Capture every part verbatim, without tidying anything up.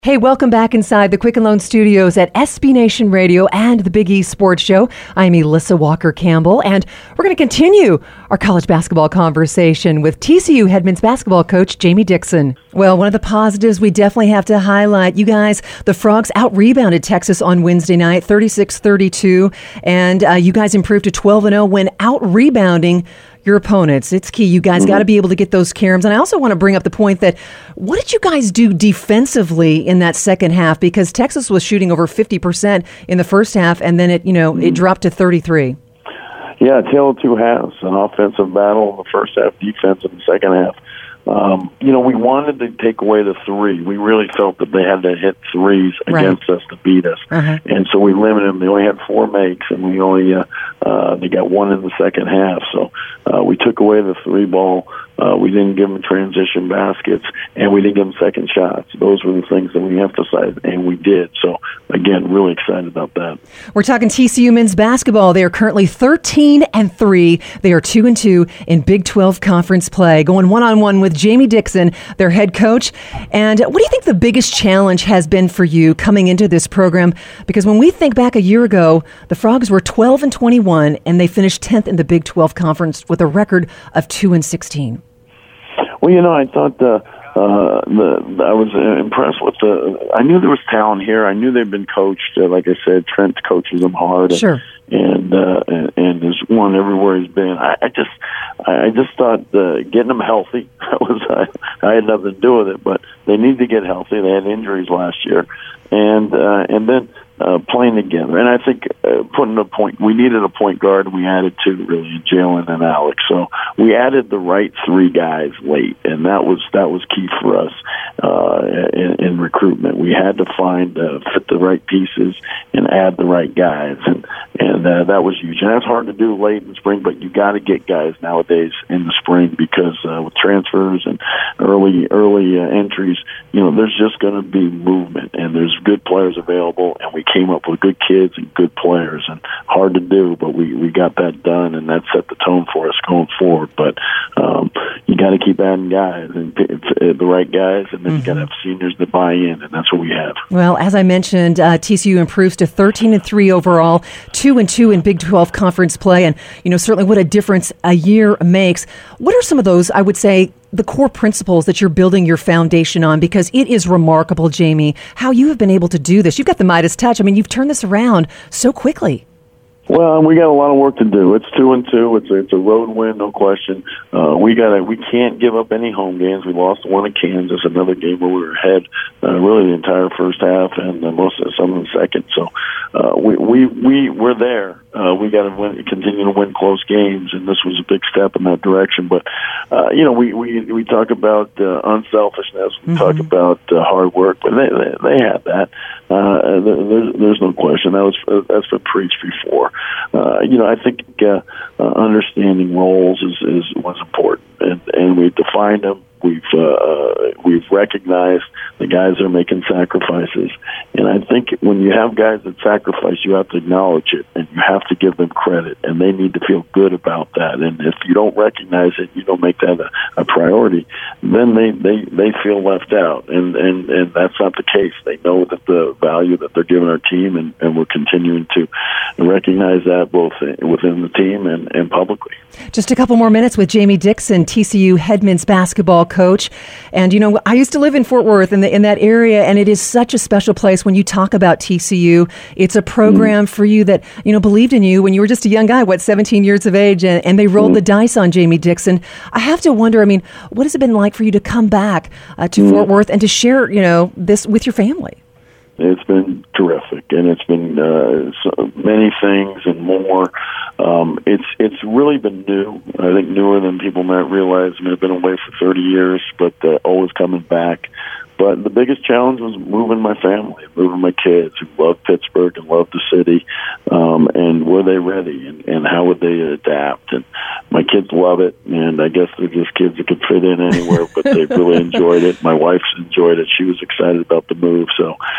Hey, welcome back inside the Quicken Loan Studios at S B Nation Radio and the Big E Sports Show. I'm Elissa Walker-Campbell, and we're going to continue our college basketball conversation with T C U head men's basketball coach Jamie Dixon. Well, one of the positives we definitely have to highlight, you guys, the Frogs out-rebounded Texas on Wednesday night, thirty-six thirty-two, and uh, you guys improved to twelve and oh when out-rebounding your opponents. It's key. You guys mm-hmm. got to be able to get those caroms. And I also want to bring up the point that what did you guys do defensively in that second half? Because Texas was shooting over fifty percent in the first half, and then it, you know, mm-hmm. it dropped to thirty-three. Yeah, tale of two halves. An offensive battle in the first half, defense in the second half. Um, you know, we wanted to take away the three. We really felt that they had to hit threes against right. us to beat us. Uh-huh. And so we limited them. They only had four makes, and we only uh, uh, they got one in the second half. So uh, we took away the three ball. Uh, we didn't give them transition baskets, and we didn't give them second shots. Those were the things that we emphasized, and we did. So, again, really excited about that. We're talking T C U men's basketball. They are currently thirteen and three. They are two and two in Big twelve conference play, going one-on-one with Jamie Dixon, their head coach. And what do you think the biggest challenge has been for you coming into this program? Because when we think back a year ago, the Frogs were twelve and twenty-one, and they finished tenth in the Big twelve conference with a record of two and sixteen. Well, you know, I thought uh, uh, the I was impressed with the. I knew there was talent here. I knew they'd been coached. Uh, like I said, Trent coaches them hard. Sure. And uh, and, and there's one everywhere he's been. I, I just I just thought uh, getting them healthy. That was I, I had nothing to do with it, but they need to get healthy. They had injuries last year, and uh, and then. Uh, playing together, and I think uh, putting a point, we needed a point guard, and we added two really, Jalen and Alex. So we added the right three guys late, and that was that was key for us uh, in, in recruitment. We had to find uh, fit the right pieces and add the right guys, and and uh, that was huge. And that's hard to do late in spring, but you got to get guys nowadays in the spring because uh, with transfers and early early uh, entries, you know, there's just going to be movement, and there's good players available, and we came up with good kids and good players, and hard to do, but we, we got that done, and that set the tone for us going forward. But um, you got to keep adding guys, and the right guys, and then mm-hmm. you got to have seniors that buy in, and that's what we have. Well, as I mentioned, uh, T C U improves to thirteen and three overall, two and two in Big twelve conference play, and you know certainly what a difference a year makes. What are some of those, I would say, the core principles that you're building your foundation on? Because it is remarkable, Jamie, how you have been able to do this. You've got the Midas touch. I mean, you've turned this around so quickly. Well, we got a lot of work to do. It's two and two. It's a, it's a road win, no question. Uh, we got we can't give up any home games. We lost one at Kansas, another game where we were ahead, uh, really the entire first half and uh, most of some of the second. So uh, we we we we're there. Uh, we got to win, continue to win close games, and this was a big step in that direction. But uh, you know, we we we talk about uh, unselfishness. We mm-hmm. talk about uh, hard work, but they they, they had that. Uh, there's, there's no question. That was uh, that's been preached before. Uh, you know, I think uh, uh, understanding roles is, is was important, and, and we defined them. We've uh, we've recognized the guys that are making sacrifices, and I think when you have guys that sacrifice, you have to acknowledge it, and you have to give them credit, and they need to feel good about that. And if you don't recognize it, you don't make that a, a priority, then they, they, they feel left out, and, and, and that's not the case. They know that the value that they're giving our team, and, and we're continuing to recognize that both within the team and, and publicly. Just a couple more minutes with Jamie Dixon, T C U head men's basketball coach. And, you know, I used to live in Fort Worth in, the, in that area, and it is such a special place when you talk about T C U. It's a program mm-hmm. for you that, you know, believed in you when you were just a young guy, what, seventeen years of age, and, and they rolled mm-hmm. the dice on Jamie Dixon. I have to wonder, I mean, what has it been like for you to come back uh, to mm-hmm. Fort Worth and to share, you know, this with your family? It's been terrific, and it's been uh, so many things and more. Um, it's it's really been new. I think newer than people might realize. I mean, I've been away for thirty years, but uh, always coming back. But the biggest challenge was moving my family, moving my kids who love Pittsburgh and love the city, um, and were they ready, and, and how would they adapt? And my kids love it, and I guess they're just kids that could fit in anywhere, but they really enjoyed it. My wife's enjoyed it. She was excited about the move. So uh,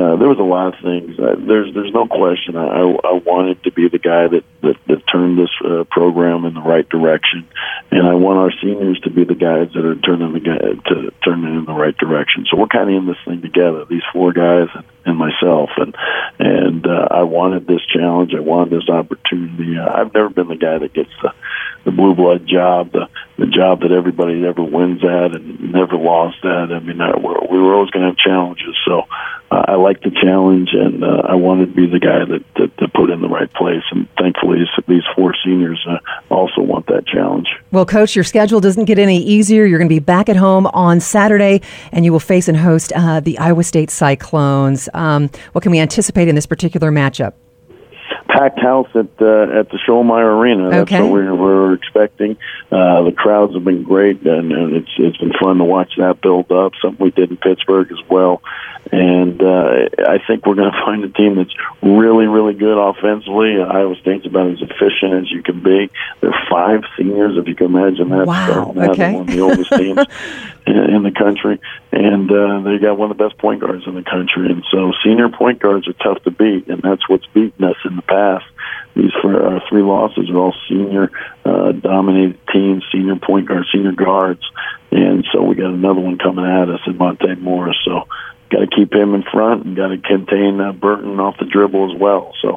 uh, there was a lot of things. Uh, there's there's no question. I, I wanted to be the guy that, that, that turned this uh, program in the right direction, and I want our seniors to be the guys that are turning the guy, to turn it in the right direction. So we're kind of in this thing together, these four guys and, and myself, and and uh, I wanted this challenge. I wanted this opportunity. Uh, I've never been the guy that gets the the blue blood job, the the job that everybody ever wins at and never lost at. I mean, I, we're, we were always going to have challenges. So uh, I like the challenge, and uh, I wanted to be the guy that, that, that put in the right place. And thankfully, these, these four seniors uh, also want that challenge. Well, Coach, your schedule doesn't get any easier. You're going to be back at home on Saturday, and you will face and host uh, the Iowa State Cyclones. Um, what can we anticipate in this particular matchup? Packed house at uh, at the Schollmeyer Arena. That's okay. what we're, we're expecting. Uh, the crowds have been great, and, and it's it's been fun to watch that build up. Something we did in Pittsburgh as well. And uh, I think we're going to find a team that's really, really good offensively. Uh, Iowa State's about as efficient as you can be. There are five seniors, if you can imagine that. Wow, so okay. One of the oldest teams in, in the country. And uh, they got one of the best point guards in the country. And so senior point guards are tough to beat, and that's what's beaten us in the past. These for our three losses are all senior uh, dominated teams, senior point guards, senior guards. And so we got another one coming at us in Monte Morris. So got to keep him in front and got to contain uh, Burton off the dribble as well. So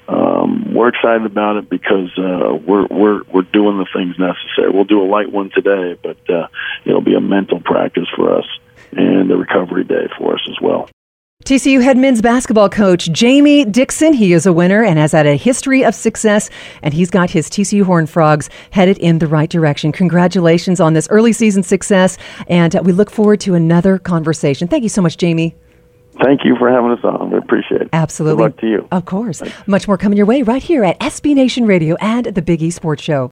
um, we're excited about it because uh, we're we're we're doing the things necessary. We'll do a light one today, but uh, it'll be a mental practice for us and a recovery day for us as well. T C U head men's basketball coach Jamie Dixon, he is a winner and has had a history of success, and he's got his T C U Horned Frogs headed in the right direction. Congratulations on this early season success, and uh, we look forward to another conversation. Thank you so much, Jamie. Thank you for having us on. We appreciate it. Absolutely. Good luck to you. Of course. Thanks. Much more coming your way right here at S B Nation Radio and the Big E Sports Show.